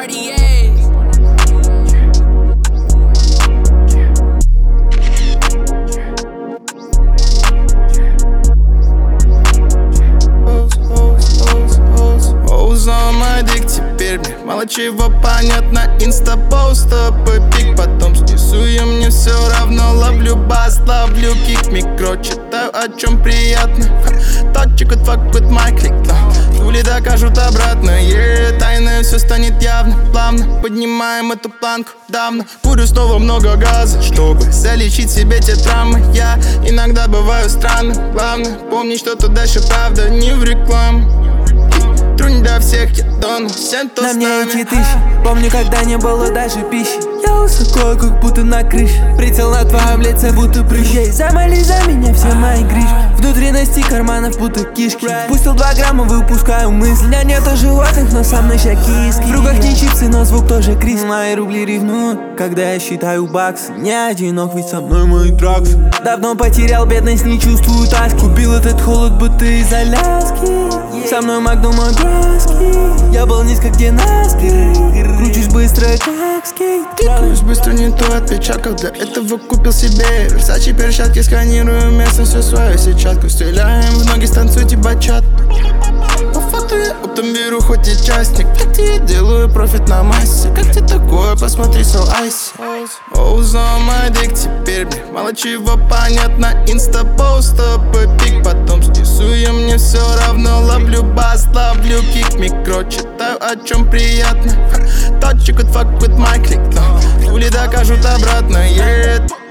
Cartier. On my dick, теперь мне мало чего понятно. Инста-пост, пик, потом снесу мне все равно. Ловлю бас, ловлю кик, микро, читаю, о чем приятно. Точек от fuck with my click, Тули докажут обратное, тайное все станет явно. Плавно поднимаем эту планку давно. Курю снова много газа, чтобы залечить себе те травмы. Я иногда бываю странным, главное помни, что тут дальше правда, не в рекламу. Трунь до всех, я дону, всем, кто на с мне нами. эти тысячи, помню, когда не было даже пищи. Я высоко, как будто на крыше. Прицел на твоем лице, будто прыщей. Замали за меня все мои гриши. Внутренности карманов, будто кишки. Пустил 2 грамма, выпускаю мысль. У меня нету животных, но со мной ща киски. В руках не чипсы, но звук тоже крис. Мои рубли ревнуют, когда я считаю баксы. Не одинок, ведь со мной мои драксы. Давно потерял бедность, не чувствую тоски. Купил этот холод, будто из Аляски. Со мной Магнум краски. Я был низко, где наспер. Кручусь быстро, как скейт. Кликаюсь быстро, не то отпечатков. Для этого купил себе Versace перчатки. Сканирую местно всю свою сетчатку. Стреляем в ноги, станцуйте бачат. По факту я оптом беру хоть и частник. Как тебе делаю профит на массе? Как тебе такое? Посмотри, so ice. O's on my dick, теперь мне мало чего понятно. Инста-пост, пик, потом снесу мне все равно. Ловлю бас, ловлю кик, микро, читаю, о чем приятно. Точек от fuck with my click, Тули докажут обратное.